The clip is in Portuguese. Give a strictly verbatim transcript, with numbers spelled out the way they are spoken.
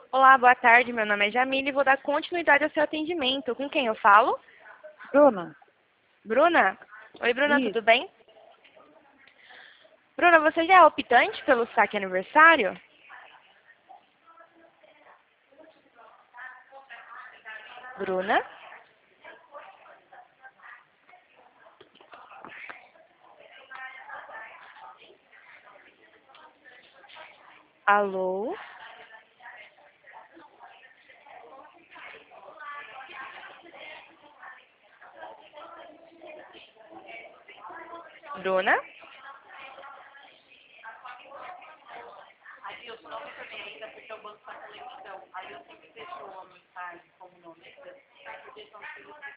Olá, boa tarde. Meu nome é Jamile e vou dar continuidade ao seu atendimento. Com quem eu falo? Bruna, Bruna? Oi, Bruna, tudo isso. bem? Bruna, você já é optante pelo saque aniversário? Bruna? Alô? Bruna? Aí eu só não também ainda porque o banco está com lentidão. Aí eu sempre deixo a mensagem como não lida, porque são filhos